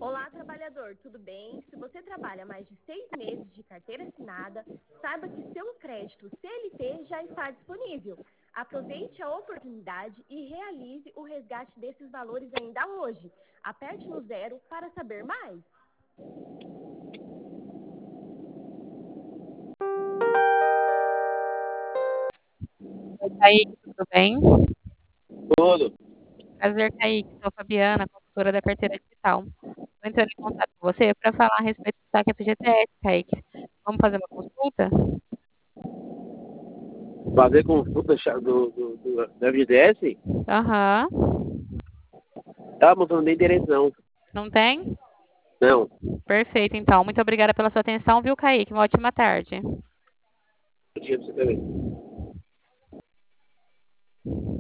Olá, trabalhador, tudo bem? Se você trabalha mais de 6 meses de carteira assinada, saiba que seu crédito CLT já está disponível. Aproveite a oportunidade e realize o resgate desses valores ainda hoje. Aperte no 0 para saber mais. Oi, Kaique, tudo bem? Tudo. Prazer, Kaique. Sou a Fabiana, consultora da carteira digital. Estou entrando em contato com você para falar a respeito do saque FGTS, Kaique. Vamos fazer uma consulta? Fazer consulta do FGTS? Aham. Tá, mas eu não dei endereço não. Não tem? Não. Perfeito, então. Muito obrigada pela sua atenção, viu, Kaique? Uma ótima tarde. Eu tinha pra você também.